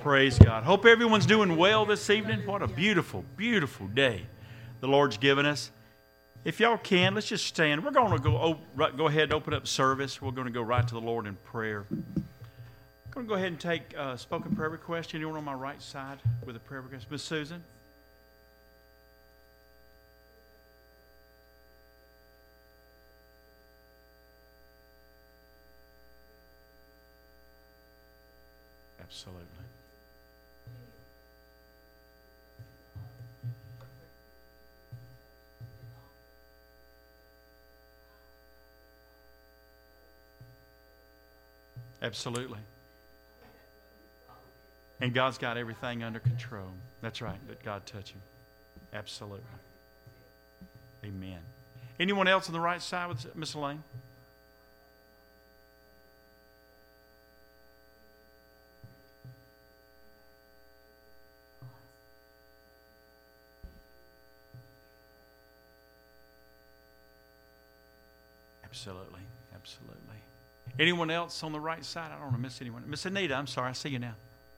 Praise God. Hope everyone's doing well this evening. What a beautiful, beautiful day the Lord's given us. If y'all can, let's just stand. We're going to go ahead and open up service. We're going to go right to the Lord in prayer. I'm going to go ahead and take spoken prayer request. Anyone on my right side with a prayer request? Miss Susan? Absolutely. Absolutely. And God's got everything under control. That's right. Let God touch him. Absolutely. Amen. Anyone else on the right side with Miss Elaine? Absolutely. Absolutely. Anyone else on the right side? I don't want to miss anyone. Miss Anita, I'm sorry. I see you now.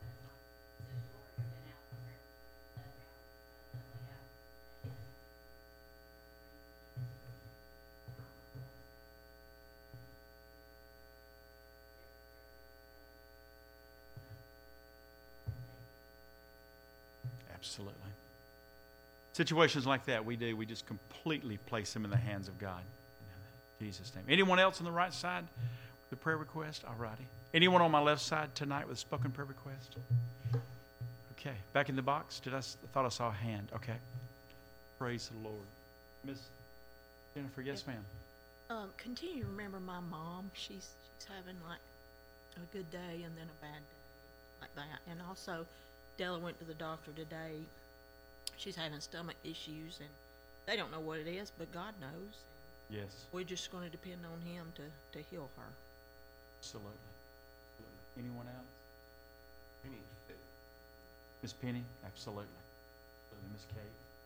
Absolutely. Situations like that, we just completely place them in the hands of God. In Jesus' name. Anyone else on the right side? The prayer request? All righty. Anyone on my left side tonight with a spoken prayer request? Okay. Back in the box? I thought I saw a hand. Okay. Praise the Lord. Miss Jennifer, yes, ma'am. Continue to remember my mom. She's having like a good day and then a bad day, like that. And also, Della went to the doctor today. She's having stomach issues, and they don't know what it is, but God knows. Yes. We're just going to depend on Him to heal her. Absolutely. Anyone else? Penny. Miss Penny? Absolutely. Miss Kate?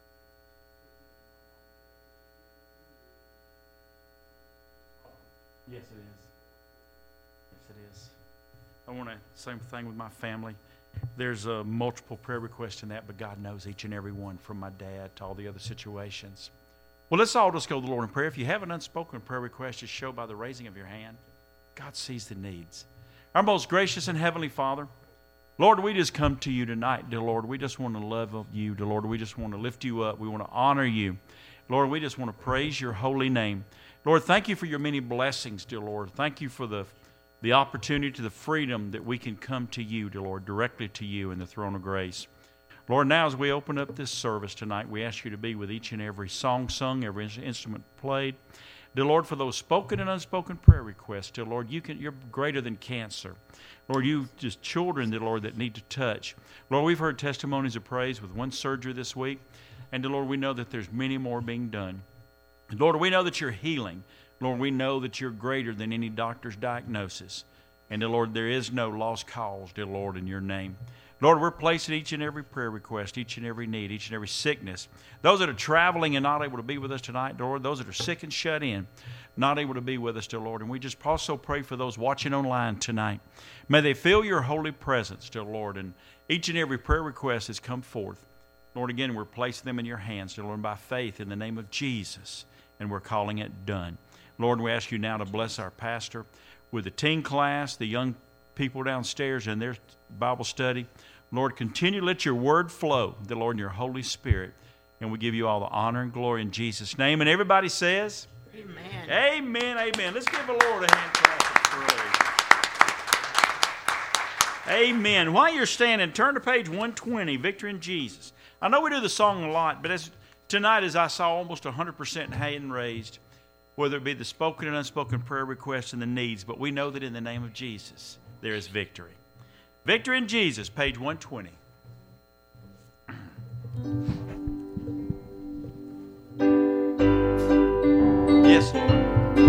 Yes, it is. Yes, it is. I want to same thing with my family. There's multiple prayer requests in that, but God knows each and every one, from my dad to all the other situations. Well, let's all just go to the Lord in prayer. If you have an unspoken prayer request, just show by the raising of your hand. God sees the needs. Our most gracious and heavenly Father, Lord, we just come to you tonight, dear Lord. We just want to love you, dear Lord. We just want to lift you up. We want to honor you. Lord, we just want to praise your holy name. Lord, thank you for your many blessings, dear Lord. Thank you for the opportunity, the freedom that we can come to you, dear Lord, directly to you in the throne of grace. Lord, now as we open up this service tonight, we ask you to be with each and every song sung, every instrument played. Dear Lord, for those spoken and unspoken prayer requests, dear Lord, you're greater than cancer. Lord, you just children, dear Lord, that need to touch. Lord, we've heard testimonies of praise with one surgery this week, and dear Lord, we know that there's many more being done. And Lord, we know that you're healing. Lord, we know that you're greater than any doctor's diagnosis. And dear Lord, there is no lost cause, dear Lord, in your name. Lord, we're placing each and every prayer request, each and every need, each and every sickness. Those that are traveling and not able to be with us tonight, Lord, those that are sick and shut in, not able to be with us, dear Lord. And we just also pray for those watching online tonight. May they feel your holy presence, dear Lord, and each and every prayer request has come forth. Lord, again, we're placing them in your hands, dear Lord, by faith in the name of Jesus, and we're calling it done. Lord, we ask you now to bless our pastor with the teen class, the young people downstairs in their Bible study. Lord, continue to let your word flow, the Lord, in your Holy Spirit. And we give you all the honor and glory in Jesus' name. And everybody says, Amen. Amen, amen. Let's give the Lord a hand clap of praise. Amen. While you're standing, turn to page 120, Victory in Jesus. I know we do the song a lot, but tonight as I saw almost 100% hand raised, whether it be the spoken and unspoken prayer requests and the needs, but we know that in the name of Jesus, there is victory. Victory in Jesus, page 120. Yes, Lord.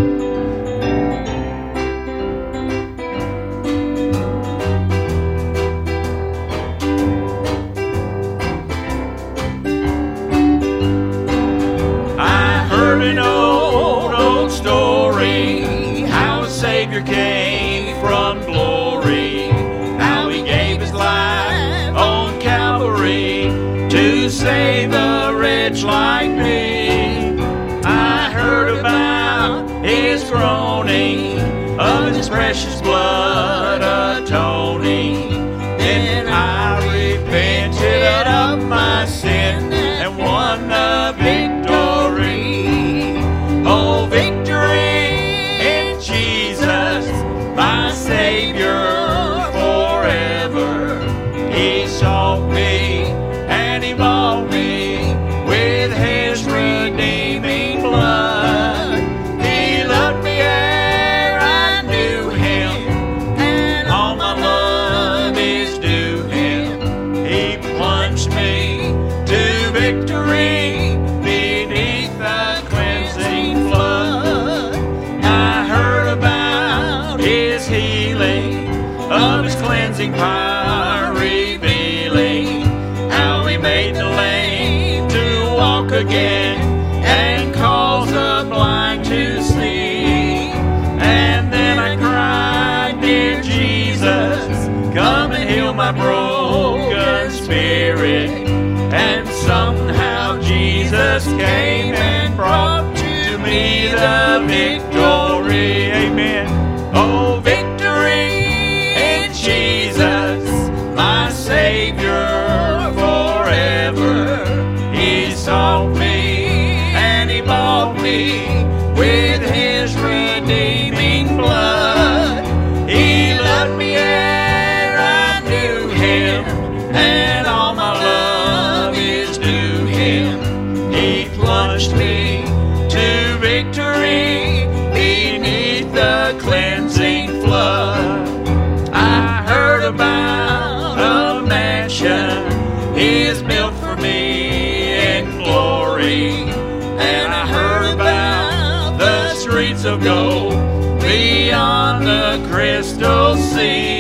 I heard an old story, how a Savior came from glory, how he gave his life wretch like me. I heard about his groaning, of his precious blood atoning. Then I repented of my sin and won the victory. Oh, victory in Jesus, my Savior forever. He sought me and he bought me with his redeeming blood. He loved me ere I knew him, and all my love is due him. He plunged me to victory beneath the cleansing flood. I heard about his healing, of his cleansing power revealing, how he made the lame to walk again and cause the blind to see. And then I cried, dear Jesus, come and heal my broken spirit. And somehow Jesus came and brought to me the victory. Amen. Oh, victory in Jesus, my Savior forever. He sought me and he bought me with his redeeming blood. He loved me ere I knew him, and all my love is due him. He plunged me to victory beneath the cleansing flood. I heard about a mansion he has built for me in glory, and I heard about the streets of gold beyond the crystal sea,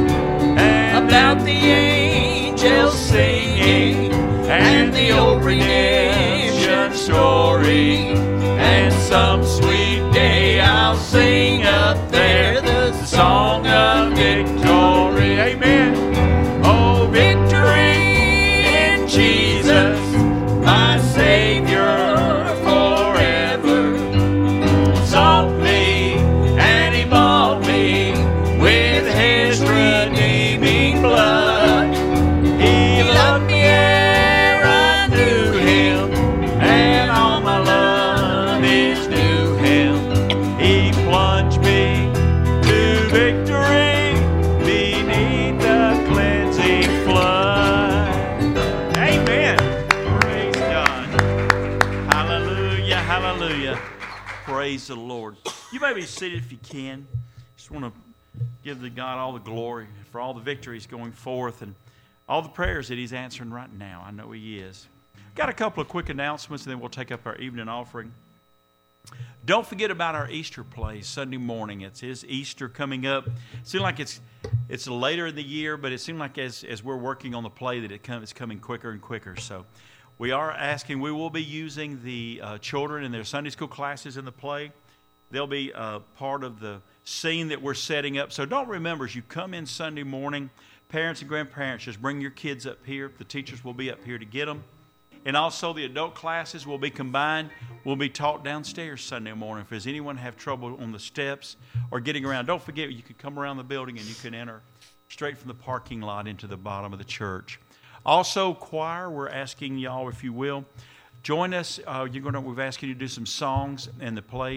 and about the angels singing and the old redemption story. And some sweet day I'll sing up there the song of victory. Amen. Oh, victory in Jesus, my Savior forever. Sought me and he bought me with his redeeming blood. He loved me ere I knew him, and all my love is due him. He plunged me to victory beneath the cleansing flood. Amen. Praise God. Hallelujah, hallelujah. Praise the Lord. You may be seated if you can. Just want to give the God all the glory for all the victories going forth and all the prayers that he's answering right now. I know he is. Got a couple of quick announcements, and then we'll take up our evening offering. Don't forget about our Easter play Sunday morning. It's his Easter coming up. It seems like it's later in the year, but it seems like as we're working on the play that it's coming quicker and quicker. So we will be using the children in their Sunday school classes in the play. They'll be part of the scene that we're setting up. So don't remember, as you come in Sunday morning, parents and grandparents, just bring your kids up here. The teachers will be up here to get them. And also the adult classes will be combined. Will be taught downstairs Sunday morning. If there's anyone have trouble on the steps or getting around, don't forget you can come around the building and you can enter straight from the parking lot into the bottom of the church. Also, choir, we're asking y'all, if you will, join us. We've asked you to do some songs in the play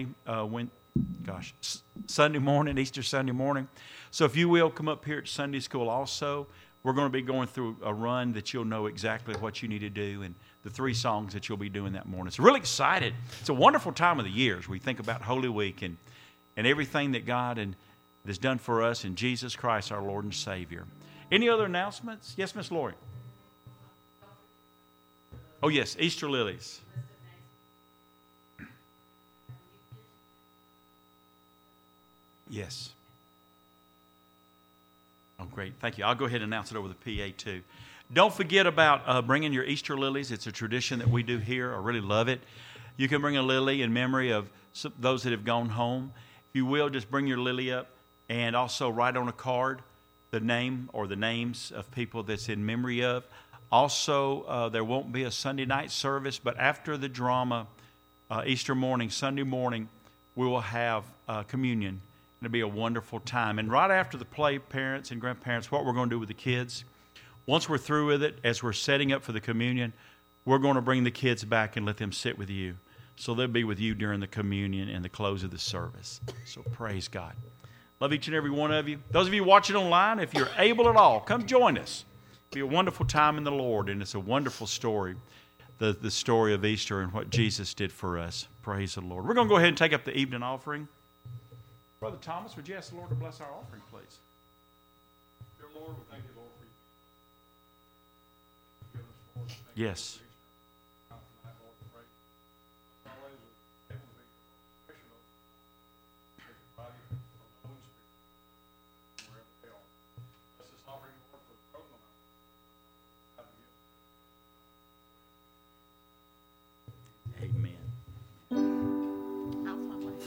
Sunday morning, Easter Sunday morning. So if you will, come up here at Sunday school also. We're going to be going through a run that you'll know exactly what you need to do and the 3 songs that you'll be doing that morning. So really excited. It's a wonderful time of the year as we think about Holy Week and everything that God has done for us in Jesus Christ, our Lord and Savior. Any other announcements? Yes, Miss Lori. Oh, yes, Easter lilies. Yes. Oh, great. Thank you. I'll go ahead and announce it over the PA, too. Don't forget about bringing your Easter lilies. It's a tradition that we do here. I really love it. You can bring a lily in memory of those that have gone home. If you will, just bring your lily up and also write on a card the name or the names of people that's in memory of. Also, there won't be a Sunday night service, but after the drama, Easter morning, Sunday morning, we will have communion. It'll be a wonderful time. And right after the play, parents and grandparents, what we're going to do with the kids, once we're through with it, as we're setting up for the communion, we're going to bring the kids back and let them sit with you. So they'll be with you during the communion and the close of the service. So praise God. Love each and every one of you. Those of you watching online, if you're able at all, come join us. It'll be a wonderful time in the Lord, and it's a wonderful story, the story of Easter and what Jesus did for us. Praise the Lord. We're going to go ahead and take up the evening offering. Brother Thomas, would you ask the Lord to bless our offering, please? Dear Lord, we thank you, Lord, for you. Yes. Amen. How's my way?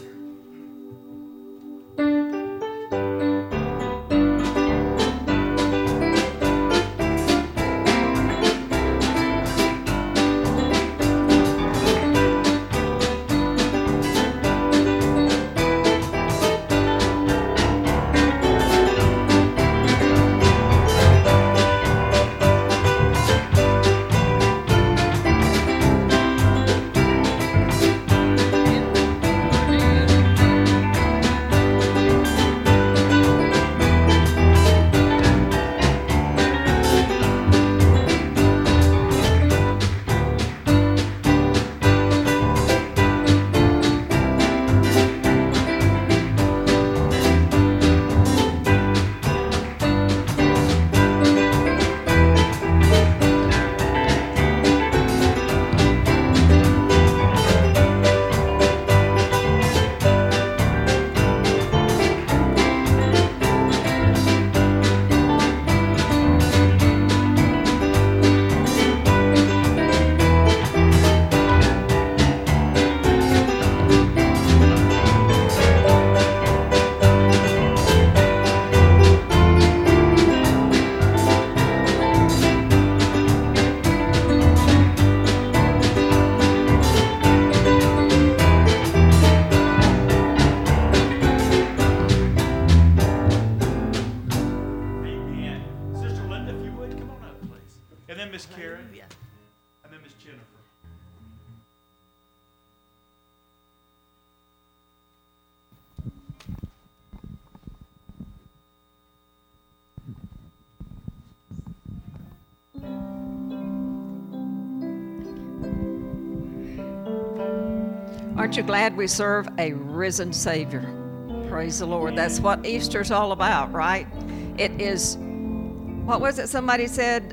Aren't you glad we serve a risen Savior? Praise the Lord. That's what Easter's all about, right? It is, what was it somebody said?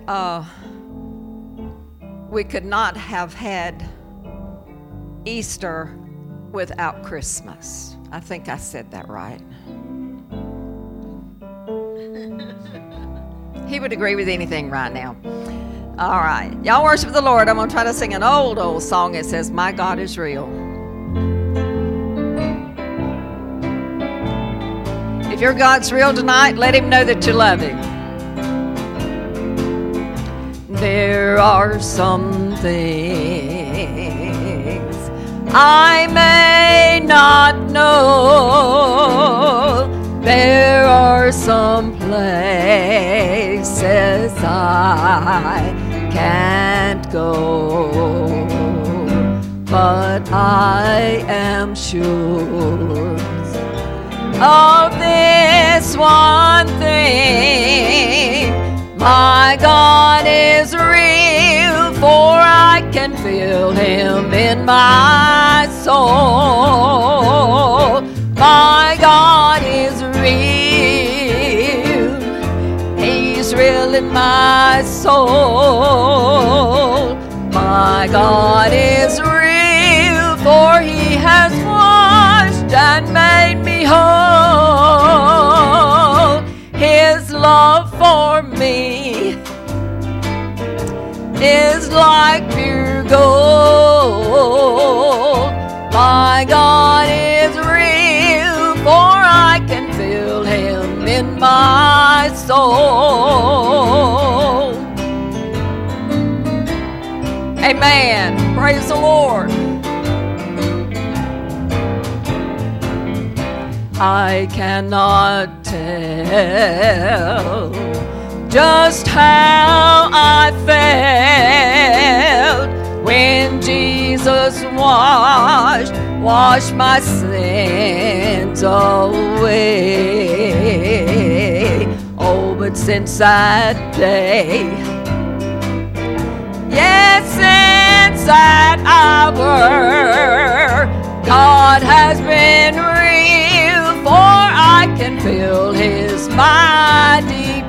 We could not have had Easter without Christmas. I think I said that right. He would agree with anything right now. All right. Y'all worship the Lord. I'm going to try to sing an old song. It says, My God is Real. If your God's real tonight, let him know that you love him. There are some things I may not know. There are some places I can't go, but I am sure of this one thing: my God is real, for I can feel him in my soul. My God is real, he's real in my soul. My God is real, for he has washed and made me whole. His love for me is like pure gold. My God is real, for I can feel him in my soul. Praise the Lord. I cannot tell just how I felt when Jesus washed my sins away. Oh, but since that day, yes, since that hour, God has been real, for I can feel His mighty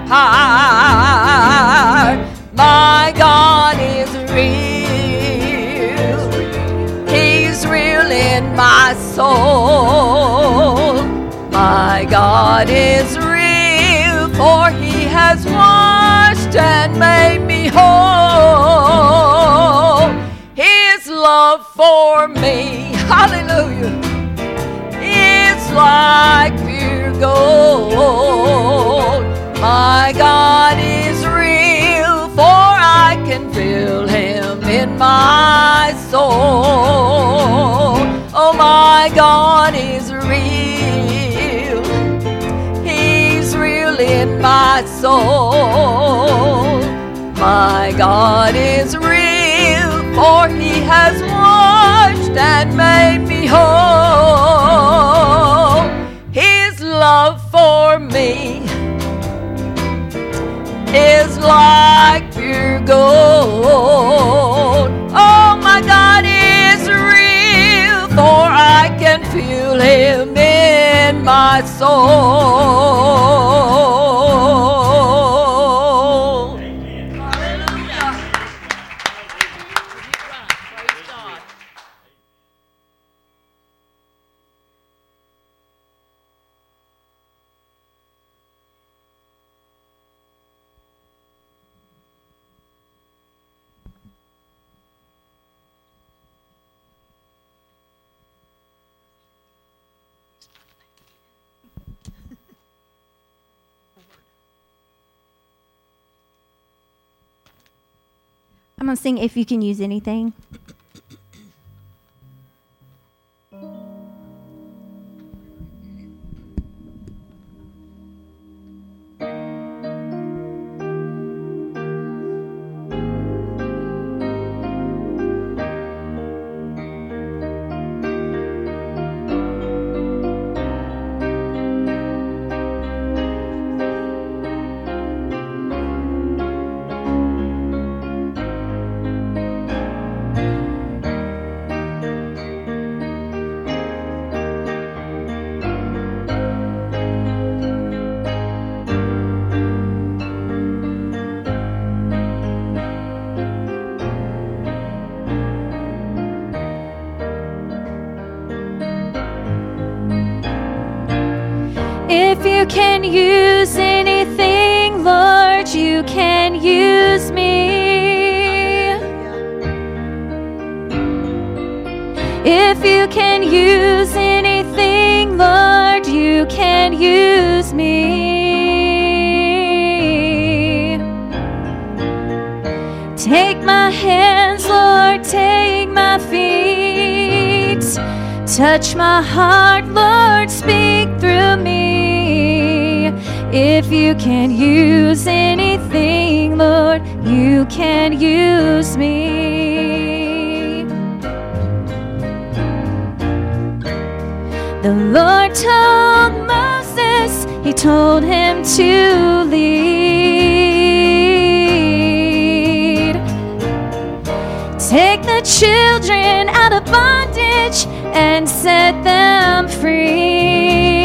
power. My God is real. He's real in my soul. My God is real, for He has washed and made me whole. His love for me, hallelujah, is like pure gold. My God is real, for I can feel Him in my soul. Oh, my God is real. He's real in my soul. My God is real, for He has washed and made me whole. His love for me is like pure gold. Oh, my God is real, for I can feel Him in my soul. Hallelujah. Praise God. I'm going to sing If You Can Use Anything. If you can use anything, Lord, you can use me. If you can use anything, Lord, you can use me. Take my hands, Lord, take my feet. Touch my heart, Lord, speak through me. If you can use anything, Lord, you can use me. The Lord told Moses, He told him to lead. Take the children out of bondage and set them free.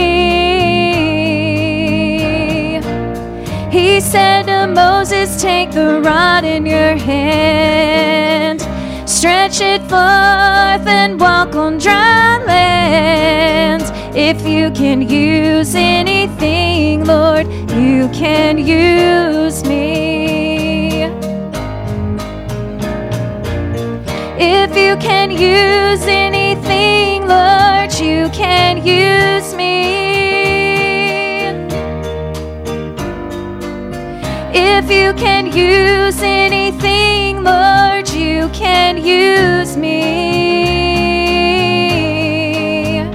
He said to Moses, take the rod in your hand, stretch it forth and walk on dry land. If you can use anything, Lord, you can use me. If you can use anything, Lord, you can use me. If you can use anything, Lord, you you can use me.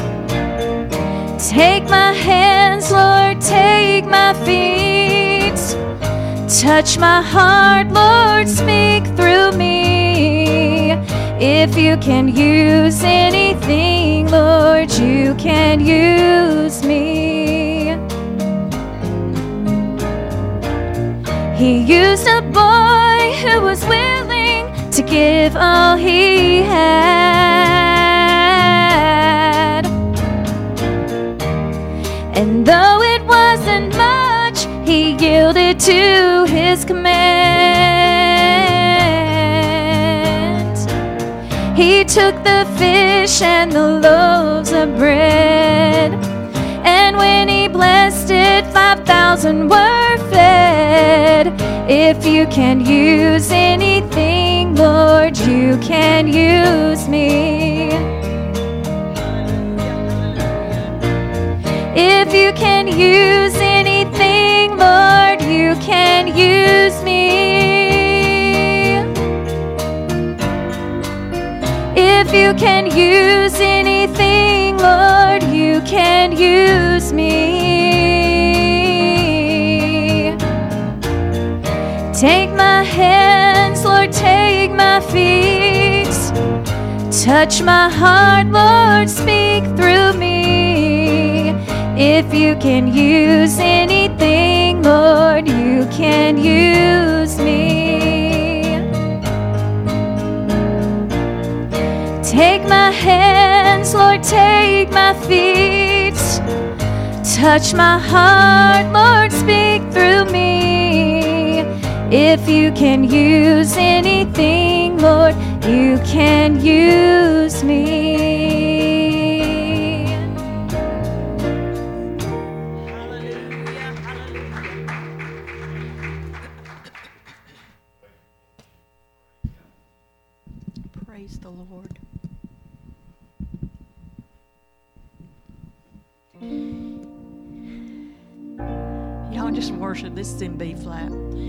Take my hands, Lord, take my feet. Touch my heart, Lord, speak through me. If you can use anything, Lord, you can use me. He used a boy who was willing to give all he had. And though it wasn't much, he yielded to his command. He took the fish and the loaves of bread, and when he blessed it, 5,000 were fed. If you can use anything, Lord, you can use me. If you can use anything, Lord, you can use me. If you can use anything, Lord, you can use me. Take my hands, Lord, take my feet. Touch my heart, Lord, speak through me. If you can use anything, Lord, you can use me. Take my hands, Lord, take my feet. Touch my heart, Lord, speak through me. If you can use anything, Lord, you can use me. Hallelujah, hallelujah. Praise the Lord. Y'all just worship. This is in B flat.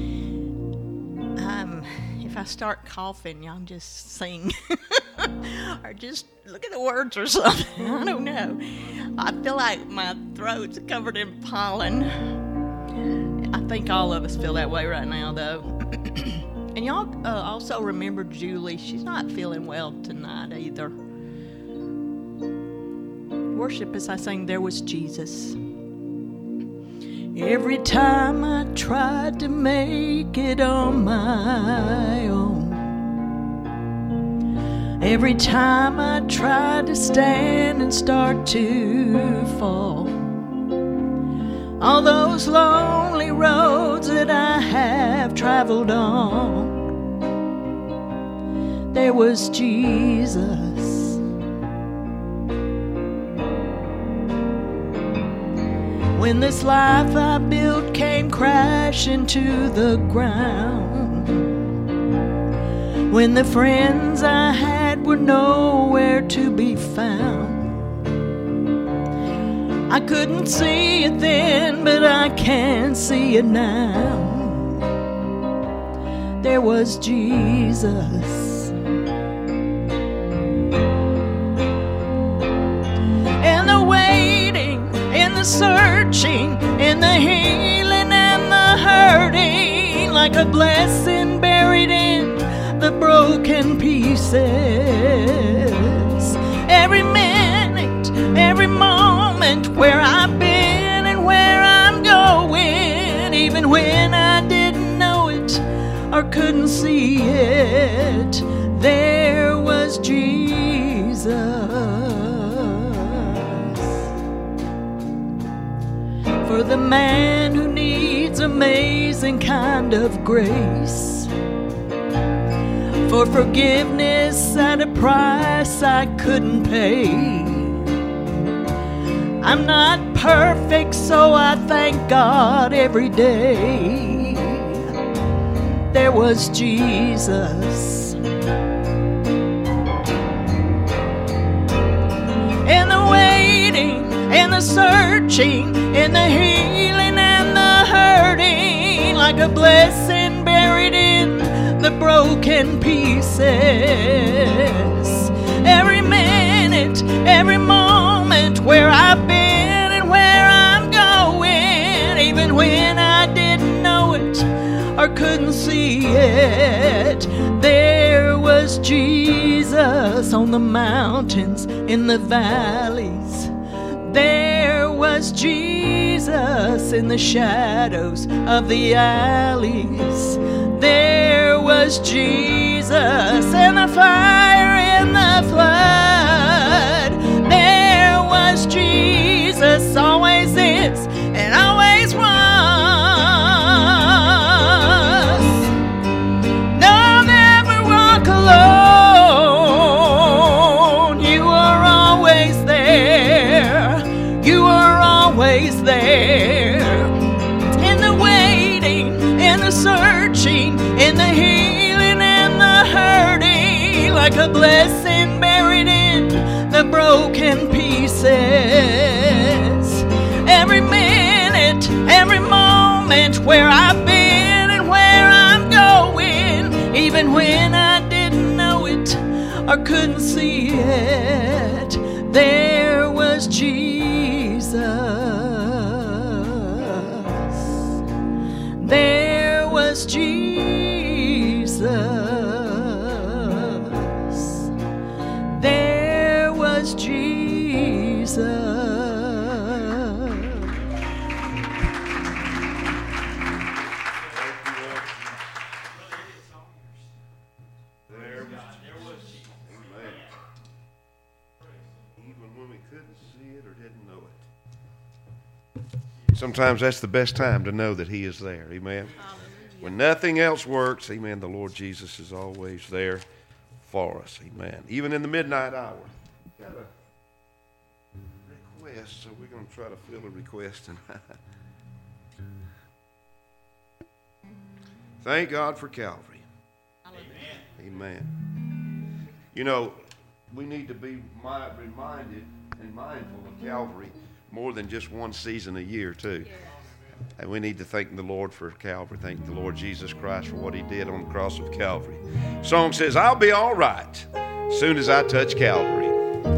If I start coughing, y'all just sing. Or just look at the words or something. I don't know. I feel like my throat's covered in pollen. I think all of us feel that way right now, though. And y'all also remember Julie. She's not feeling well tonight either. Worship as I sing, There Was Jesus. Every time I tried to make it on my own, every time I tried to stand and start to fall, all those lonely roads that I have traveled on, there was Jesus. When this life I built came crashing to the ground, when the friends I had were nowhere to be found, I couldn't see it then, but I can see it now. There was Jesus. And the waiting and the searching and the healing and the hurting, like a blessing buried in the broken pieces. Every minute, every moment, where I've been and where I'm going, even when I didn't know it or couldn't see it, there was Jesus. For the man who needs amazing kind of grace, for forgiveness at a price I couldn't pay. I'm not perfect, so I thank God every day. There was Jesus. And the waiting and the searching and the healing and the hurting, like a blessing buried in the broken pieces. Every minute, every moment, where I've been and where I'm going, even when I didn't know it or couldn't see it, there was Jesus on the mountains, in the valleys. There was Jesus in the shadows of the alleys. There was Jesus in the fire, in the flood. There was Jesus, always is and always was. No, never walk alone. You are always there. You are always there. In the waiting, in the searching, in the healing and the hurting, like a blessing buried in the broken pieces. Every minute, every moment, where I've been and where I'm going, even when I didn't know it or couldn't see it, there was Jesus. There was Jesus. There was Jesus. Even when we couldn't see it or didn't know it. Sometimes that's the best time to know that He is there. Amen. When nothing else works, amen, the Lord Jesus is always there for us. Amen. Even in the midnight hour. Got a request, so we're going to try to fill a request tonight. Thank God for Calvary. Amen. You know, we need to be reminded and mindful of Calvary more than just one season a year, too. And we need to thank the Lord for Calvary. Thank the Lord Jesus Christ for what He did on the cross of Calvary. The song says, I'll be all right as soon as I touch Calvary.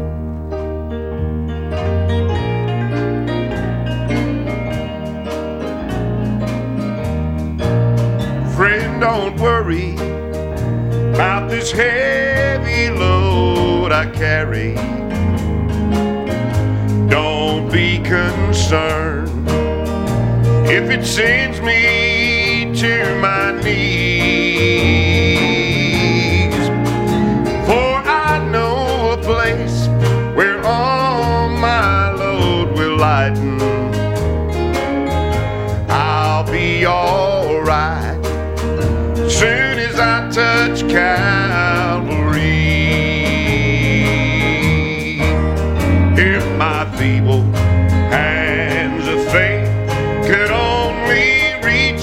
Friend, don't worry about this heavy load I carry. Don't be concerned if it sends me to my knees. For I know a place where all my load will lighten. I'll be all right soon as I touch Calvary. If my feeble hands of faith could only reach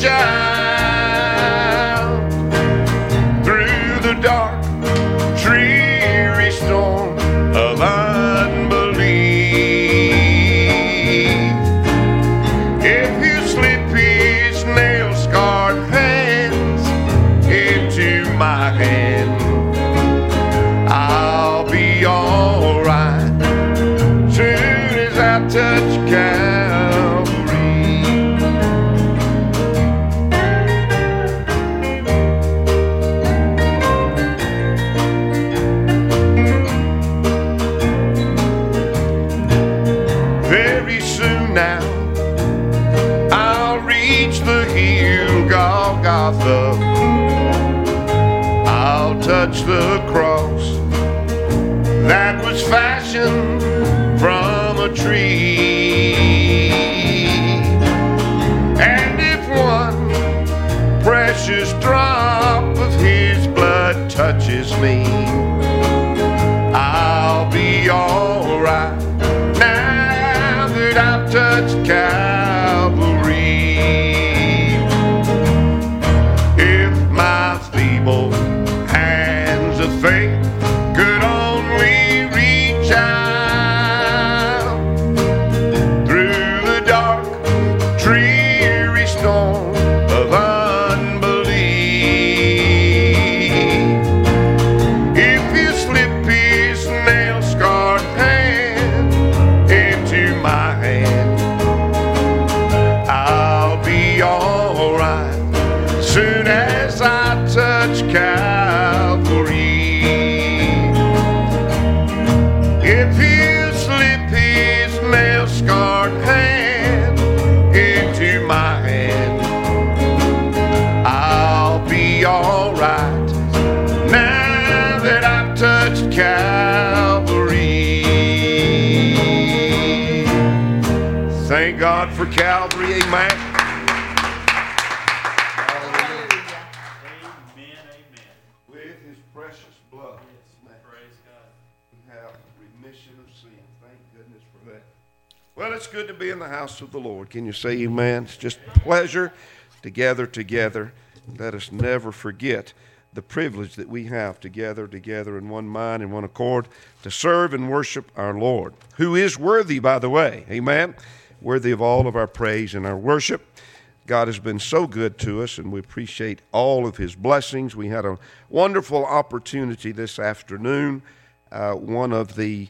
out through the dark, dreary storm of unbelief. If you slip His nail-scarred hands into my hand, I'll be all right soon as I touch Calvary. Very soon now, I'll reach the hill Golgotha. I'll touch the cross that was fashioned from a tree. And if one precious drop of His blood touches me, I'll be all right now that I've touched Calvary. If my feeble hands of faith could only reach out through the dark, dreary storm of unbelief. Calvary. Thank God for Calvary. Amen. With his precious blood, praise God, we have remission of sin. Thank goodness for that. Well, it's good to be in the house of the Lord. Can you say amen? It's just a pleasure to gather together. Let us never forget the privilege that we have to gather together in one mind and one accord to serve and worship our Lord, who is worthy, by the way. Amen. Worthy of all of our praise and our worship. God has been so good to us, and we appreciate all of his blessings. We had a wonderful opportunity this afternoon. One of the,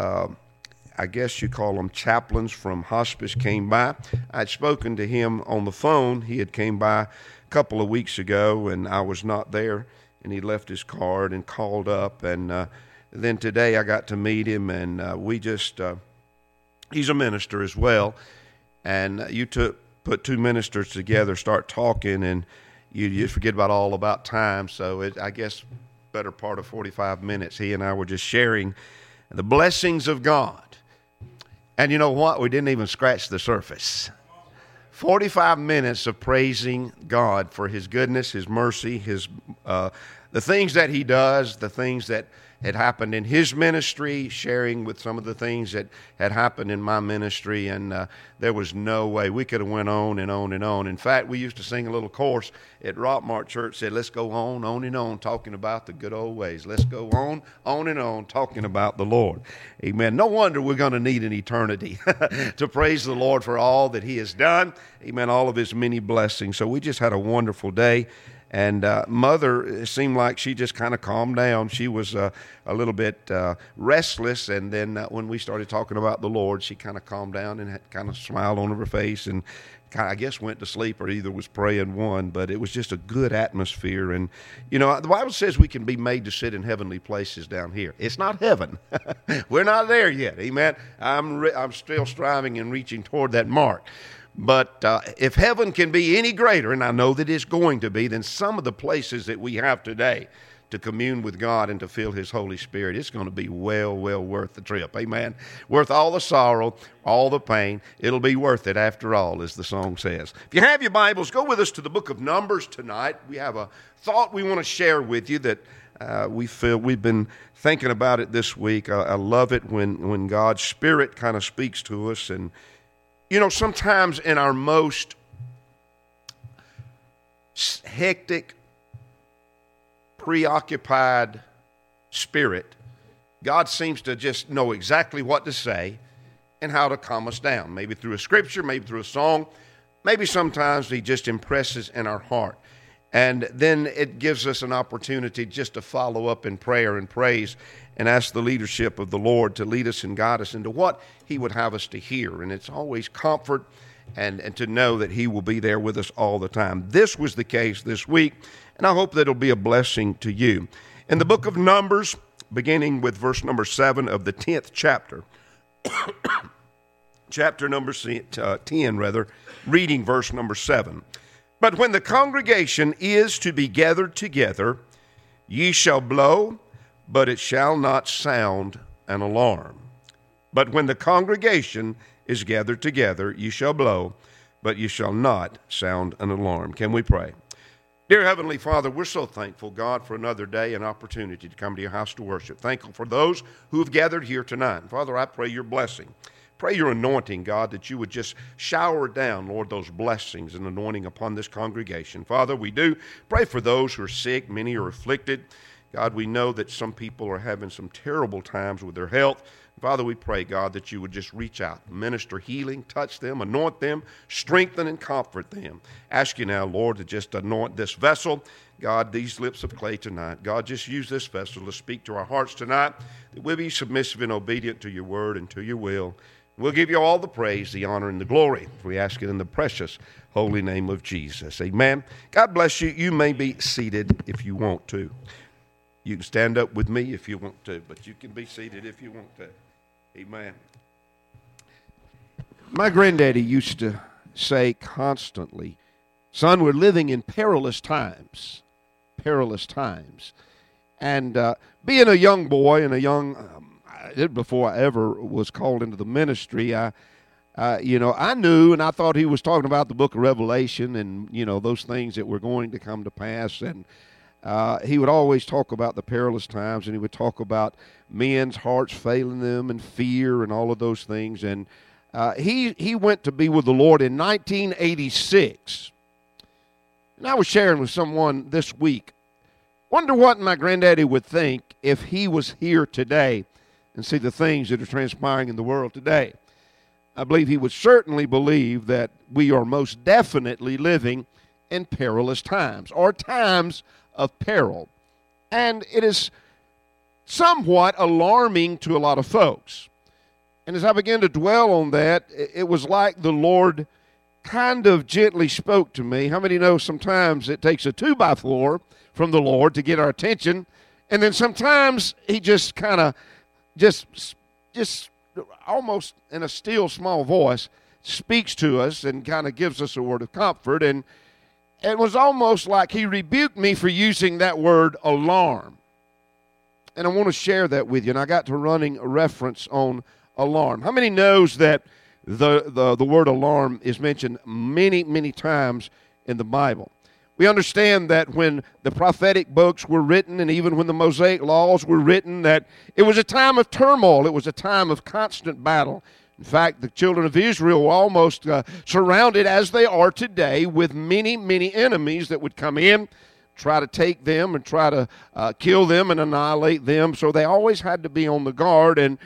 I guess you call them chaplains from hospice came by. I'd spoken to him on the phone. He had came by a couple of weeks ago, and I was not there, and he left his card and called up. And then today I got to meet him, and we just, he's a minister as well, and you put two ministers together, start talking, and you just forget about time. So I guess better part of 45 minutes, he and I were just sharing the blessings of God. And you know what? We didn't even scratch the surface. 45 minutes of praising God for his goodness, his mercy, his the things that he does, the things that had happened in his ministry, sharing with some of the things that had happened in my ministry, and there was no way. We could have went on and on and on. In fact, we used to sing a little chorus at Rockmart Church, said, let's go on and on, talking about the good old ways. Let's go on and on, talking about the Lord. Amen. No wonder we're going to need an eternity to praise the Lord for all that he has done. Amen. All of his many blessings. So we just had a wonderful day. And Mother, it seemed like she just kind of calmed down. She was a little bit restless, and then when we started talking about the Lord, she kind of calmed down and had kind of smiled on her face and kind of, I guess, went to sleep or either was praying one. But it was just a good atmosphere. And, you know, the Bible says we can be made to sit in heavenly places down here. It's not heaven. We're not there yet. Amen. I'm still striving and reaching toward that mark. But if heaven can be any greater, and I know that it's going to be, than some of the places that we have today to commune with God and to feel his Holy Spirit, it's going to be well worth the trip. Amen. Worth all the sorrow, all the pain. It'll be worth it after all, as the song says. If you have your Bibles, go with us to the book of Numbers tonight. We have a thought we want to share with you that we feel we've been thinking about it this week. I love it when God's Spirit kind of speaks to us. And you know, sometimes in our most hectic, preoccupied spirit, God seems to just know exactly what to say and how to calm us down. Maybe through a scripture, maybe through a song. Maybe sometimes he just impresses in our heart. And then it gives us an opportunity just to follow up in prayer and praise and ask the leadership of the Lord to lead us and guide us into what he would have us to hear. And it's always comfort and to know that he will be there with us all the time. This was the case this week, and I hope that it'll be a blessing to you. In the book of Numbers, beginning with verse number 7 of the 10th chapter, chapter number 10, reading verse number 7. But when the congregation is to be gathered together, ye shall blow, but it shall not sound an alarm. But when the congregation is gathered together, ye shall blow, but ye shall not sound an alarm. Can we pray? Dear Heavenly Father, we're so thankful, God, for another day and opportunity to come to your house to worship. Thankful for those who have gathered here tonight. Father, I pray your blessing. Pray your anointing, God, that you would just shower down, Lord, those blessings and anointing upon this congregation. Father, we do pray for those who are sick. Many are afflicted. God, we know that some people are having some terrible times with their health. Father, we pray, God, that you would just reach out, minister healing, touch them, anoint them, strengthen and comfort them. Ask you now, Lord, to just anoint this vessel. God, these lips of clay tonight. God, just use this vessel to speak to our hearts tonight, that we'll be submissive and obedient to your word and to your will. We'll give you all the praise, the honor, and the glory. We ask it in the precious, holy name of Jesus. Amen. God bless you. You may be seated if you want to. You can stand up with me if you want to, but you can be seated if you want to. Amen. My granddaddy used to say constantly, son, we're living in perilous times. Perilous times. And being a young boy and before I ever was called into the ministry, I knew, and I thought he was talking about the book of Revelation and, those things that were going to come to pass. And he would always talk about the perilous times, and he would talk about men's hearts failing them and fear and all of those things. And he went to be with the Lord in 1986. And I was sharing with someone this week, wonder what my granddaddy would think if he was here today and see the things that are transpiring in the world today. I believe he would certainly believe that we are most definitely living in perilous times, or times of peril. And it is somewhat alarming to a lot of folks. And as I began to dwell on that, it was like the Lord kind of gently spoke to me. How many know sometimes it takes a 2x4 from the Lord to get our attention, and then sometimes he just kind of just almost in a still small voice speaks to us and kind of gives us a word of comfort. And it was almost like he rebuked me for using that word alarm. And I want to share that with you. And I got to running a reference on alarm. How many knows that the word alarm is mentioned many, many times in the Bible? We understand that when the prophetic books were written, and even when the Mosaic laws were written, that it was a time of turmoil. It was a time of constant battle. In fact, the children of Israel were almost surrounded, as they are today, with many, many enemies that would come in, try to take them and try to kill them and annihilate them. So they always had to be on the guard. And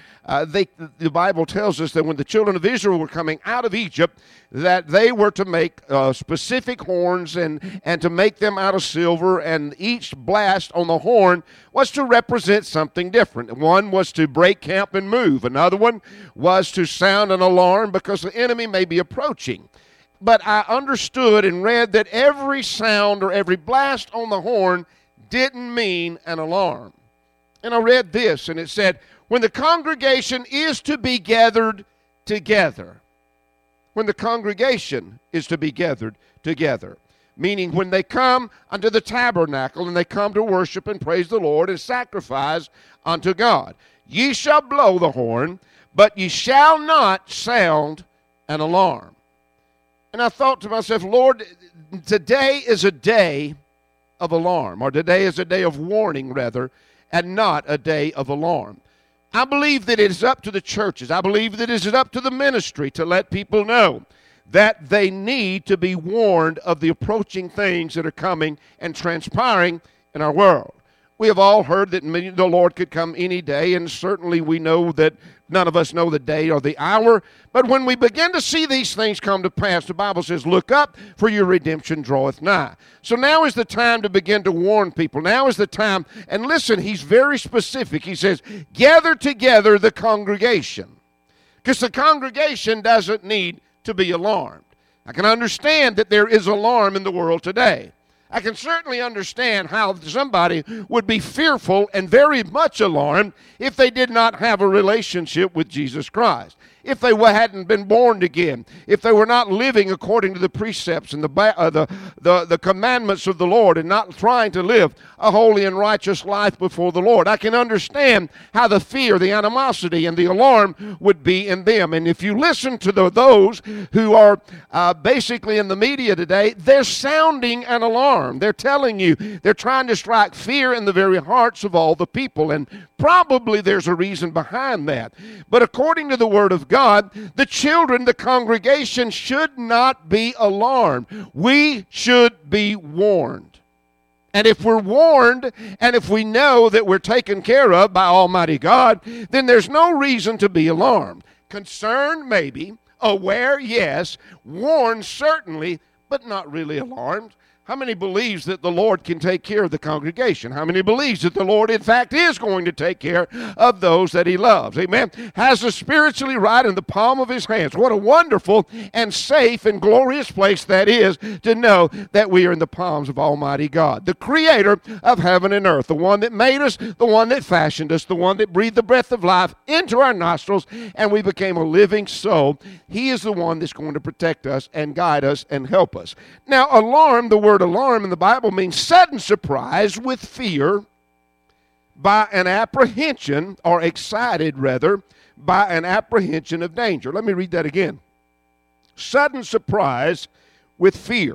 the Bible tells us that when the children of Israel were coming out of Egypt, that they were to make specific horns and to make them out of silver. And each blast on the horn was to represent something different. One was to break camp and move. Another one was to sound an alarm because the enemy may be approaching. But I understood and read that every sound or every blast on the horn didn't mean an alarm. And I read this, and it said, when the congregation is to be gathered together. When the congregation is to be gathered together. Meaning when they come unto the tabernacle and they come to worship and praise the Lord and sacrifice unto God. Ye shall blow the horn, but ye shall not sound an alarm. And I thought to myself, Lord, today is a day of alarm, or today is a day of warning, rather, and not a day of alarm. I believe that it is up to the churches. I believe that it is up to the ministry to let people know that they need to be warned of the approaching things that are coming and transpiring in our world. We have all heard that the Lord could come any day, and certainly we know that none of us know the day or the hour. But when we begin to see these things come to pass, the Bible says, look up, for your redemption draweth nigh. So now is the time to begin to warn people. Now is the time, and listen, he's very specific. He says, gather together the congregation. Because the congregation doesn't need to be alarmed. I can understand that there is alarm in the world today. I can certainly understand how somebody would be fearful and very much alarmed if they did not have a relationship with Jesus Christ. If they hadn't been born again, if they were not living according to the precepts and the commandments of the Lord and not trying to live a holy and righteous life before the Lord. I can understand how the fear, the animosity, and the alarm would be in them. And if you listen to those who are basically in the media today, they're sounding an alarm. They're telling you, they're trying to strike fear in the very hearts of all the people. And probably there's a reason behind that. But according to the Word of God, the children, the congregation should not be alarmed. We should be warned. And if we're warned, and if we know that we're taken care of by Almighty God, then there's no reason to be alarmed. Concerned, maybe. Aware, yes. Warned, certainly, but not really alarmed. How many believes that the Lord can take care of the congregation? How many believes that the Lord, in fact, is going to take care of those that he loves? Amen. Has us spiritually right in the palm of his hands. What a wonderful and safe and glorious place that is to know that we are in the palms of Almighty God, the creator of heaven and earth, the one that made us, the one that fashioned us, the one that breathed the breath of life into our nostrils, and we became a living soul. He is the one that's going to protect us and guide us and help us. Now, alarm, the word alarm in the Bible means sudden surprise with fear by an apprehension, or excited rather, by an apprehension of danger. Let me read that again. Sudden surprise with fear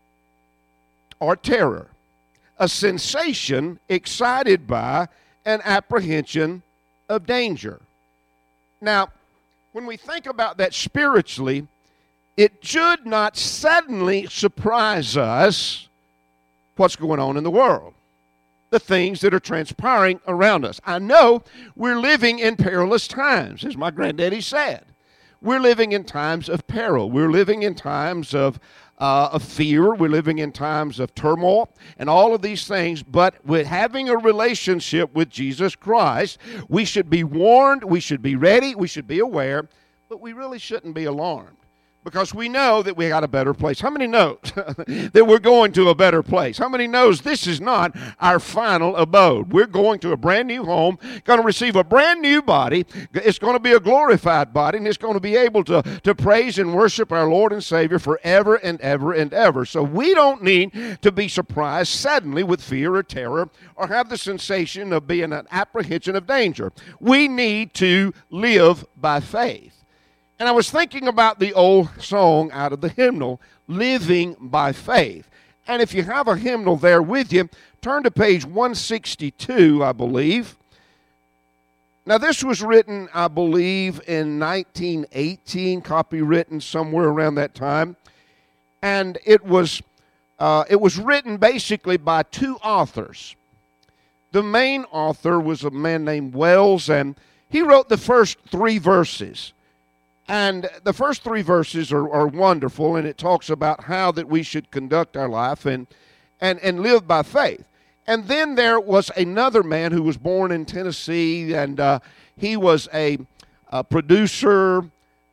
or terror. A sensation excited by an apprehension of danger. Now, when we think about that spiritually, it should not suddenly surprise us what's going on in the world, the things that are transpiring around us. I know we're living in perilous times, as my granddaddy said. We're living in times of peril. We're living in times of fear. We're living in times of turmoil and all of these things. But with having a relationship with Jesus Christ, we should be warned, we should be ready, we should be aware, but we really shouldn't be alarmed, because we know that we got a better place. How many knows that we're going to a better place? How many knows this is not our final abode? We're going to a brand new home, going to receive a brand new body. It's going to be a glorified body, and it's going to be able to praise and worship our Lord and Savior forever and ever and ever. So we don't need to be surprised suddenly with fear or terror, or have the sensation of being an apprehension of danger. We need to live by faith. And I was thinking about the old song out of the hymnal, Living by Faith. And if you have a hymnal there with you, turn to page 162, I believe. Now, this was written, I believe, in 1918, copywritten somewhere around that time. And it was written basically by two authors. The main author was a man named Wells, and he wrote the first three verses. And the first three verses are wonderful, and it talks about how that we should conduct our life and live by faith. And then there was another man who was born in Tennessee, and he was a producer,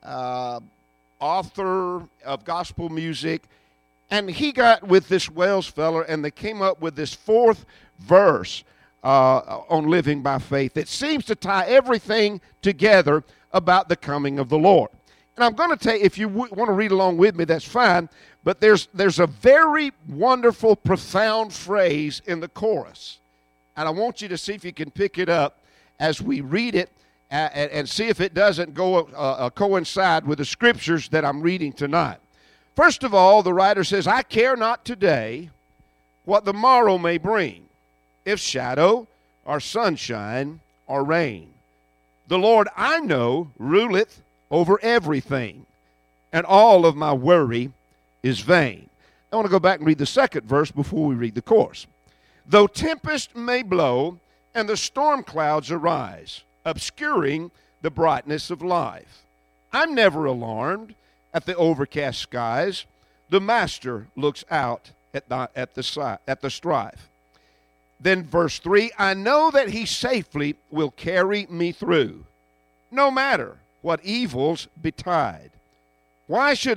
author of gospel music, and he got with this Wells fella, and they came up with this fourth verse on living by faith. It seems to tie everything together about the coming of the Lord. And I'm going to tell you, if you want to read along with me, that's fine, but there's a very wonderful, profound phrase in the chorus. And I want you to see if you can pick it up as we read it and see if it doesn't coincide with the scriptures that I'm reading tonight. First of all, the writer says, I care not today what the morrow may bring, if shadow or sunshine or rain. The Lord I know ruleth over everything, and all of my worry is vain. I want to go back and read the second verse before we read the chorus. Though tempest may blow and the storm clouds arise, obscuring the brightness of life, I'm never alarmed at the overcast skies. The Master looks out at the strife. Then verse 3, I know that he safely will carry me through, no matter what evils betide. Why should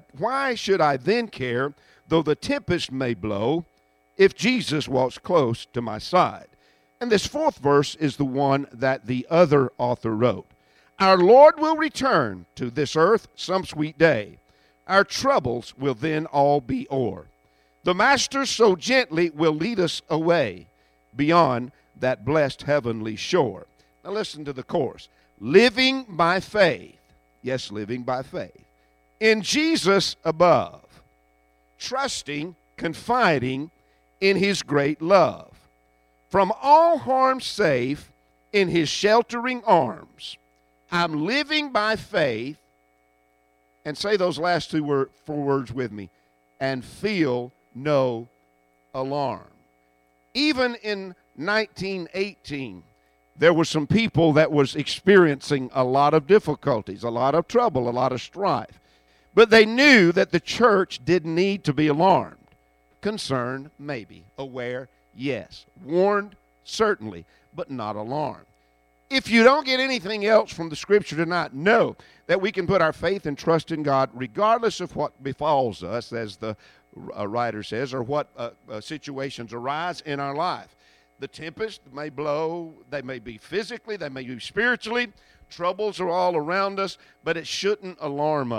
I then care, though the tempest may blow, if Jesus walks close to my side? And this fourth verse is the one that the other author wrote. Our Lord will return to this earth some sweet day. Our troubles will then all be o'er. The Master so gently will lead us away beyond that blessed heavenly shore. Now listen to the chorus. Living by faith, yes, living by faith, in Jesus above, trusting, confiding in his great love, from all harm safe in his sheltering arms. I'm living by faith, and say those last four words with me, and feel no alarm. Even in 1918, there were some people that was experiencing a lot of difficulties, a lot of trouble, a lot of strife. But they knew that the church didn't need to be alarmed. Concerned, maybe. Aware, yes. Warned, certainly, but not alarmed. If you don't get anything else from the scripture tonight, know that we can put our faith and trust in God regardless of what befalls us, as the writer says, or what situations arise in our life. The tempest may blow, they may be physically, they may be spiritually. Troubles are all around us, but it shouldn't alarm us,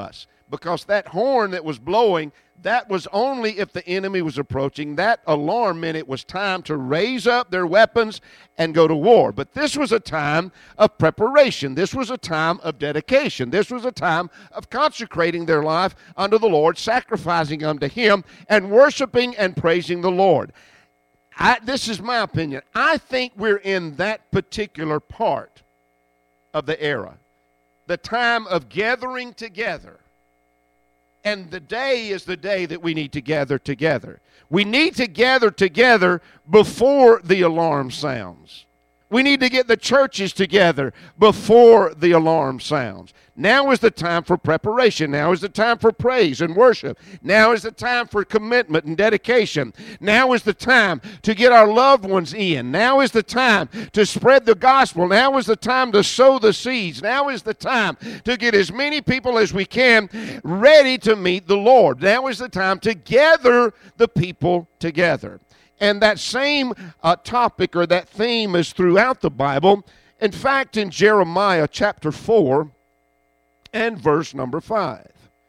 because that horn that was blowing, that was only if the enemy was approaching. That alarm meant it was time to raise up their weapons and go to war. But this was a time of preparation. This was a time of dedication. This was a time of consecrating their life unto the Lord, sacrificing unto Him, and worshiping and praising the Lord. This is my opinion. I think we're in that particular part of the era, the time of gathering together. And the day is the day that we need to gather together. We need to gather together before the alarm sounds. We need to get the churches together before the alarm sounds. Now is the time for preparation. Now is the time for praise and worship. Now is the time for commitment and dedication. Now is the time to get our loved ones in. Now is the time to spread the gospel. Now is the time to sow the seeds. Now is the time to get as many people as we can ready to meet the Lord. Now is the time to gather the people together. And that same topic or that theme is throughout the Bible. In fact, in Jeremiah chapter 4 and verse number 5.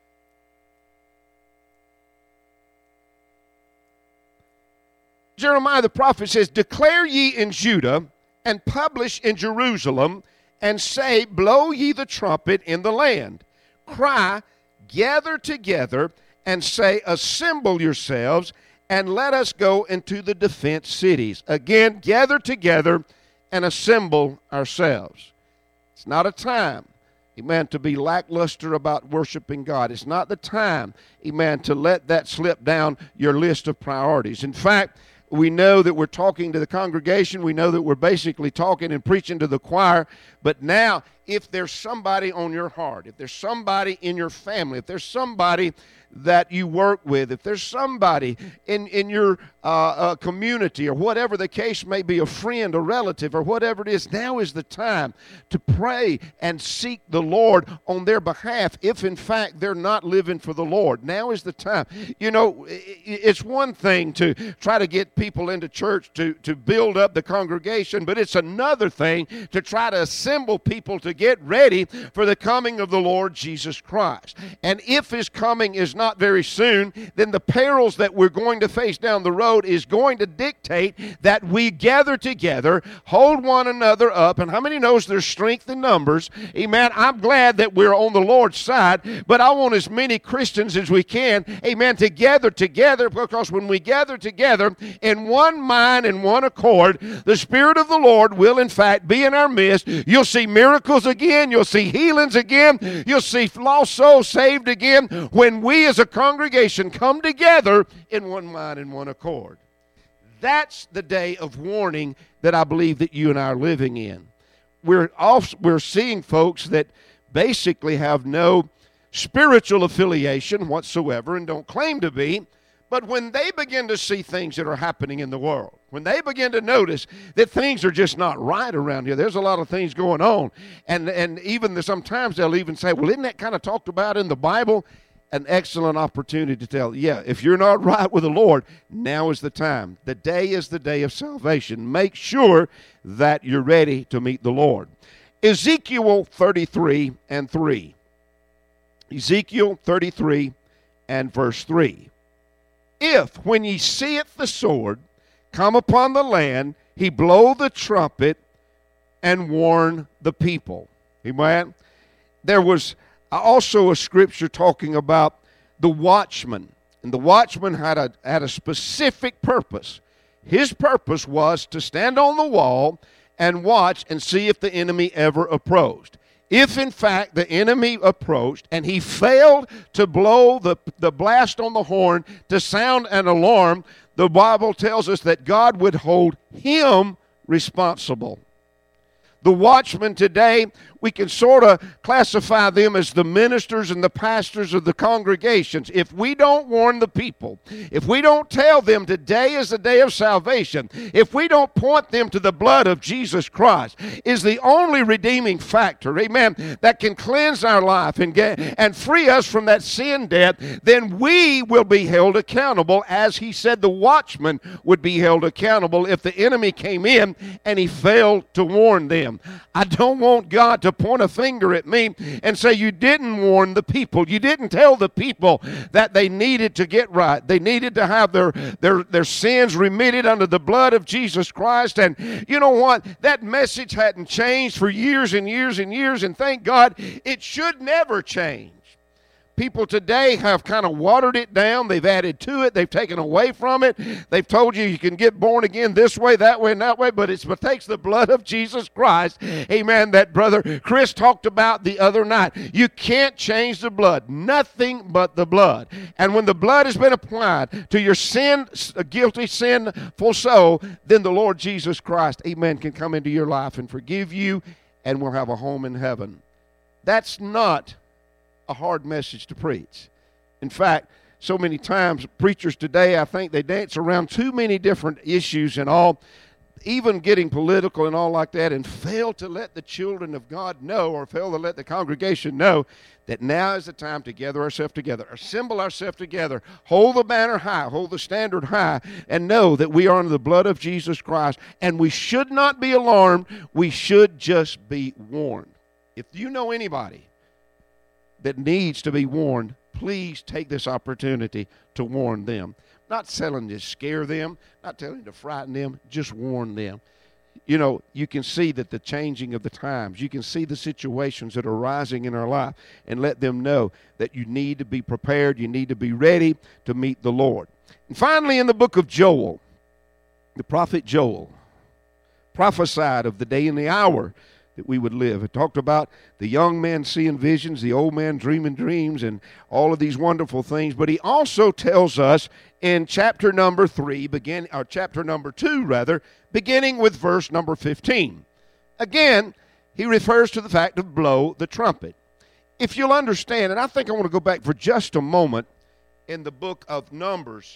Jeremiah the prophet says, "Declare ye in Judah, and publish in Jerusalem, and say, blow ye the trumpet in the land. Cry, gather together, and say, assemble yourselves, and let us go into the defense cities." Again, gather together and assemble ourselves. It's not a time, amen, to be lackluster about worshiping God. It's not the time, amen, to let that slip down your list of priorities. In fact, we know that we're talking to the congregation. We know that we're basically talking and preaching to the choir. But now, if there's somebody on your heart, if there's somebody in your family, if there's somebody that you work with, if there's somebody in your community or whatever the case may be, a friend, a relative, or whatever it is, now is the time to pray and seek the Lord on their behalf if in fact they're not living for the Lord. Now is the time. You know, it's one thing to try to get people into church to build up the congregation, but it's another thing to try to assemble people to get ready for the coming of the Lord Jesus Christ. And if His coming is not very soon, then the perils that we're going to face down the road is going to dictate that we gather together, hold one another up. And how many knows there's strength in numbers? Amen. I'm glad that we're on the Lord's side, but I want as many Christians as we can, amen, to gather together, because when we gather together in one mind and one accord, the Spirit of the Lord will in fact be in our midst. You'll see miracles again. You'll see healings again. You'll see lost souls saved again when we as a congregation come together in one mind and one accord. That's the day of warning that I believe that you and I are living in. We're seeing folks that basically have no spiritual affiliation whatsoever and don't claim to be. But when they begin to see things that are happening in the world, when they begin to notice that things are just not right around here, there's a lot of things going on. And even sometimes they'll even say, well, isn't that kind of talked about in the Bible? An excellent opportunity to tell, yeah, if you're not right with the Lord, now is the time. The day is the day of salvation. Make sure that you're ready to meet the Lord. Ezekiel 33 and 3. Ezekiel 33 and verse 3. If, when ye seeth the sword come upon the land, he blow the trumpet and warn the people. Amen? There was also a scripture talking about the watchman. And the watchman had a specific purpose. His purpose was to stand on the wall and watch and see if the enemy ever approached. If, in fact, the enemy approached and he failed to blow the blast on the horn to sound an alarm, the Bible tells us that God would hold him responsible. The watchmen today, we can sort of classify them as the ministers and the pastors of the congregations. If we don't warn the people, if we don't tell them today is the day of salvation, if we don't point them to the blood of Jesus Christ, is the only redeeming factor, amen, that can cleanse our life and free us from that sin debt, then we will be held accountable, as he said the watchman would be held accountable if the enemy came in and he failed to warn them. I don't want God to to point a finger at me and say, you didn't warn the people. You didn't tell the people that they needed to get right. They needed to have their sins remitted under the blood of Jesus Christ. And you know what? That message hadn't changed for years and years and years, and thank God it should never change. People today have kind of watered it down. They've added to it. They've taken away from it. They've told you can get born again this way, that way, and that way, but it takes the blood of Jesus Christ, amen, that Brother Chris talked about the other night. You can't change the blood. Nothing but the blood. And when the blood has been applied to your guilty, sinful soul, then the Lord Jesus Christ, amen, can come into your life and forgive you, and we'll have a home in heaven. That's not a hard message to preach. In fact, so many times preachers today, I think they dance around too many different issues and all, even getting political and all like that, and fail to let the children of God know, or fail to let the congregation know, that now is the time to gather ourselves together, assemble ourselves together, hold the banner high, hold the standard high, and know that we are under the blood of Jesus Christ, and we should not be alarmed. We should just be warned. If you know anybody that needs to be warned, please take this opportunity to warn them. Not telling to scare them, not telling to frighten them, just warn them. You know, you can see that the changing of the times, you can see the situations that are rising in our life, and let them know that you need to be prepared, you need to be ready to meet the Lord. And finally, in the book of Joel, the prophet Joel prophesied of the day and the hour that we would live. It talked about the young man seeing visions, the old man dreaming dreams, and all of these wonderful things. But he also tells us in chapter number 2, beginning with verse number 15. Again, he refers to the fact of blow the trumpet. If you'll understand, and I think I want to go back for just a moment in the book of Numbers,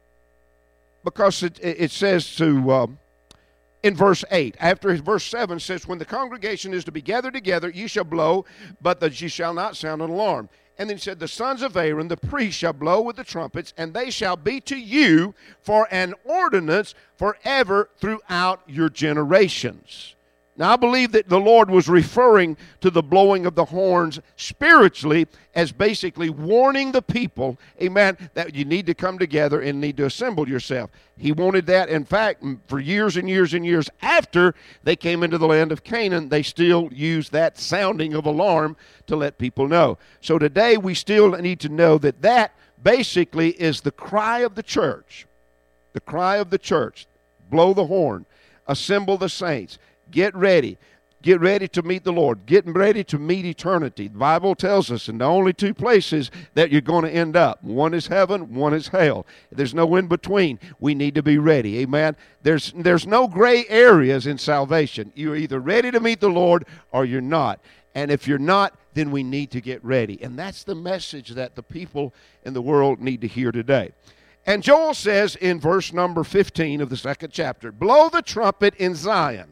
because it says to in verse 8, after verse 7 says, when the congregation is to be gathered together, ye shall blow, but that ye shall not sound an alarm. And then he said, the sons of Aaron, the priests, shall blow with the trumpets, and they shall be to you for an ordinance forever throughout your generations. Now, I believe that the Lord was referring to the blowing of the horns spiritually as basically warning the people, amen, that you need to come together and need to assemble yourself. He wanted that. In fact, for years and years and years after they came into the land of Canaan, they still used that sounding of alarm to let people know. So today we still need to know that that basically is the cry of the church. The cry of the church. Blow the horn. Assemble the saints. Get ready. Get ready to meet the Lord. Get ready to meet eternity. The Bible tells us in the only two places that you're going to end up. One is heaven, one is hell. There's no in between. We need to be ready. Amen. There's no gray areas in salvation. You're either ready to meet the Lord or you're not. And if you're not, then we need to get ready. And that's the message that the people in the world need to hear today. And Joel says in verse number 15 of the 2nd chapter, blow the trumpet in Zion.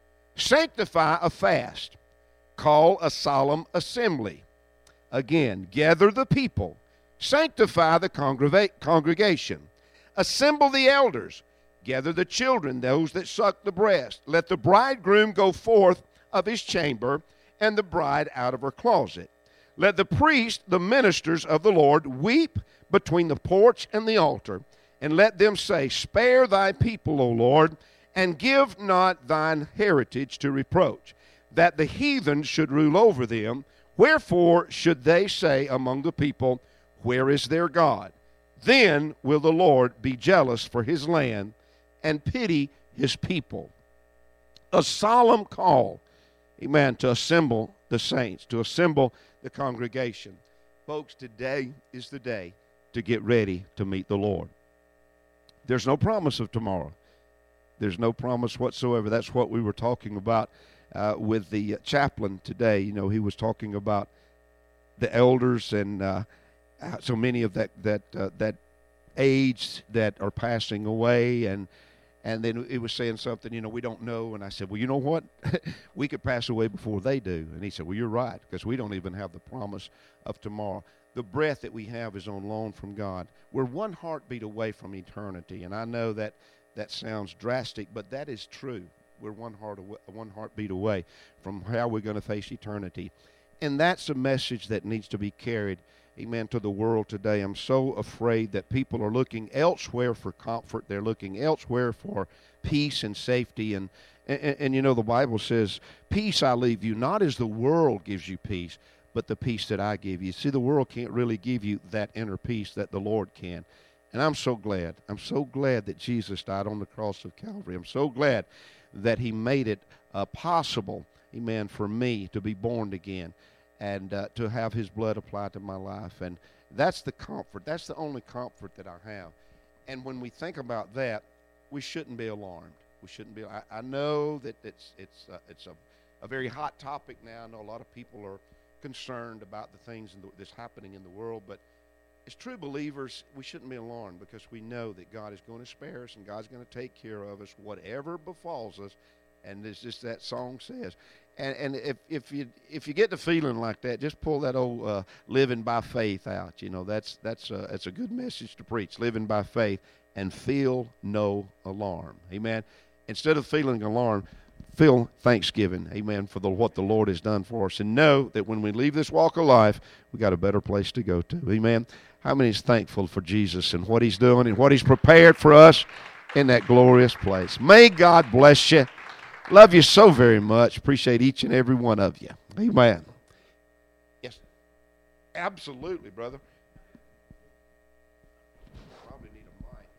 Sanctify a fast, call a solemn assembly. Again, gather the people, sanctify the congregation. Assemble the elders, gather the children, those that suck the breast. Let the bridegroom go forth of his chamber, and the bride out of her closet. Let the priest, the ministers of the Lord, weep between the porch and the altar, and let them say, spare thy people, O Lord, and give not thine heritage to reproach, that the heathen should rule over them. Wherefore should they say among the people, where is their God? Then will the Lord be jealous for his land and pity his people. A solemn call, amen, to assemble the saints, to assemble the congregation. Folks, today is the day to get ready to meet the Lord. There's no promise of tomorrow. There's no promise whatsoever. That's what we were talking about with the chaplain today. You know, he was talking about the elders and so many of that age that are passing away, and then it was saying something, you know, we don't know. And I said, well, you know what? We could pass away before they do. And he said, well, you're right, because we don't even have the promise of tomorrow. The breath that we have is on loan from God. We're one heartbeat away from eternity, and I know that sounds drastic, but that is true. we're one heartbeat away from how we're going to face eternity. And that's a message that needs to be carried, amen, to the world today. I'm so afraid that people are looking elsewhere for comfort. They're looking elsewhere for peace and safety. And you know, the Bible says, peace I leave you, not as the world gives you peace, but the peace that I give you. See, the world can't really give you that inner peace that the Lord can. And I'm so glad. I'm so glad that Jesus died on the cross of Calvary. I'm so glad that he made it possible, amen, for me to be born again and to have his blood applied to my life. And that's the comfort. That's the only comfort that I have. And when we think about that, we shouldn't be alarmed. We shouldn't be. I know that it's a very hot topic now. I know a lot of people are concerned about the things that's happening in the world, but as true believers, we shouldn't be alarmed because we know that God is going to spare us and God's going to take care of us, whatever befalls us. And it's just that song says. And if you get the feeling like that, just pull that old living by faith out. You know, that's a good message to preach. Living by faith and feel no alarm. Amen. Instead of feeling alarm, feel thanksgiving. Amen. For what the Lord has done for us, and know that when we leave this walk of life, we got a better place to go to. Amen. How many is thankful for Jesus and what he's doing and what he's prepared for us in that glorious place? May God bless you. Love you so very much. Appreciate each and every one of you. Amen. Yes. Absolutely, brother. Probably need a mic.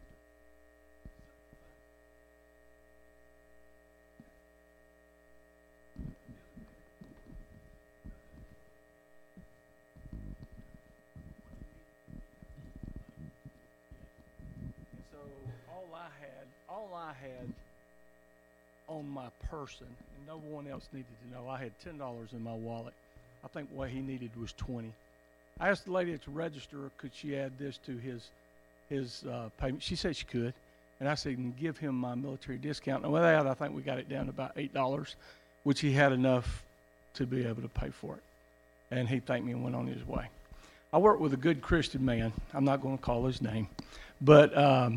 So all I had on my person, and no one else needed to know, I had $10 in my wallet. I think what he needed was $20. I asked the lady at the register, could she add this to his payment? She said she could, and I said, and give him my military discount. And with that, I think we got it down to about $8, which he had enough to be able to pay for it. And he thanked me and went on his way. I work with a good Christian man. I'm not going to call his name, but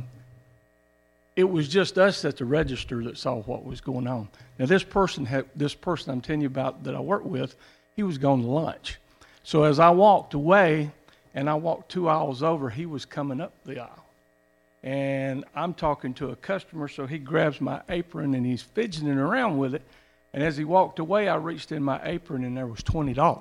it was just us at the register that saw what was going on. Now, this person I'm telling you about that I work with, he was going to lunch. So as I walked away, and I walked 2 aisles over, he was coming up the aisle. And I'm talking to a customer, so he grabs my apron, and he's fidgeting around with it. And as he walked away, I reached in my apron, and there was $20.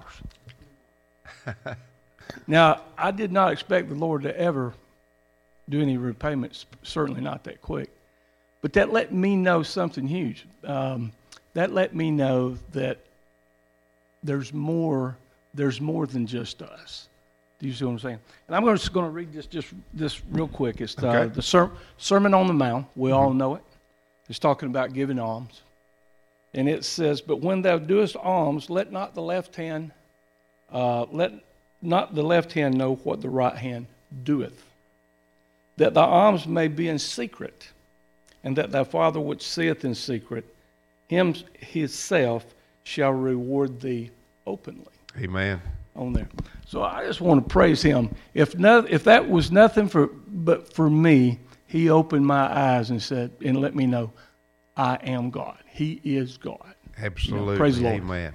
Now, I did not expect the Lord to ever do any repayments, certainly not that quick. But that let me know something huge. That let me know that there's more than just us. Do you see what I'm saying? And I'm just going to read this real quick. It's the Sermon on the Mount. We all know it. It's talking about giving alms. And it says, but when thou doest alms, let not the left hand know what the right hand doeth, that thy alms may be in secret, and that thy Father which seeth in secret, him himself shall reward thee openly. Amen. On there. So I just want to praise him. If that was nothing but for me, he opened my eyes and said, and let me know, I am God. He is God. Absolutely. You know, praise the Lord. Amen.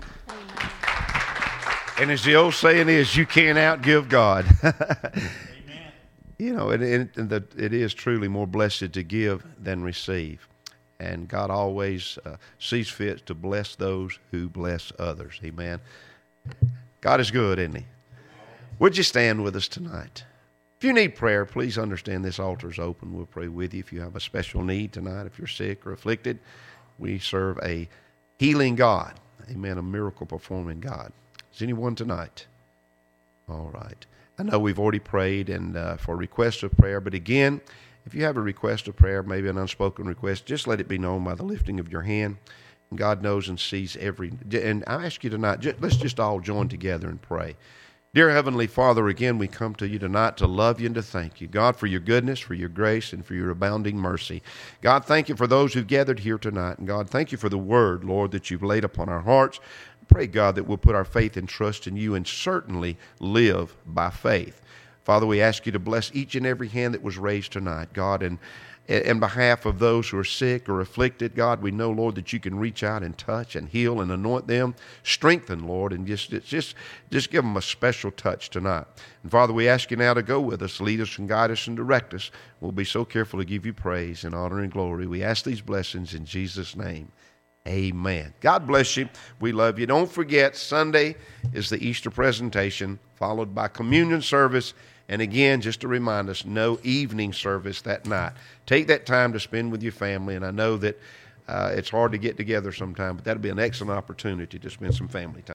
And as the old saying is, you can't outgive God. Amen. You know, it is truly more blessed to give than receive. And God always sees fit to bless those who bless others. Amen. God is good, isn't he? Would you stand with us tonight? If you need prayer, please understand this altar is open. We'll pray with you. If you have a special need tonight, if you're sick or afflicted, we serve a healing God. Amen. A miracle performing God. Is anyone tonight? All right. I know we've already prayed and for requests of prayer, but again, if you have a request of prayer, maybe an unspoken request, just let it be known by the lifting of your hand. And God knows and sees every. And I ask you tonight, let's just all join together and pray. Dear Heavenly Father, again, we come to you tonight to love you and to thank you, God, for your goodness, for your grace, and for your abounding mercy. God, thank you for those who've gathered here tonight. And God, thank you for the word, Lord, that you've laid upon our hearts. Pray, God, that we'll put our faith and trust in you and certainly live by faith. Father, we ask you to bless each and every hand that was raised tonight, God, and in behalf of those who are sick or afflicted. God, we know, Lord, that you can reach out and touch and heal and anoint them. Strengthen, Lord, and just give them a special touch tonight. And Father, we ask you now to go with us, lead us and guide us and direct us. We'll be so careful to give you praise and honor and glory. We ask these blessings in Jesus' name. Amen. God bless you. We love you. Don't forget, Sunday is the Easter presentation, followed by communion service. And again, just to remind us, no evening service that night. Take that time to spend with your family. And I know that it's hard to get together sometime, but that'll be an excellent opportunity to spend some family time.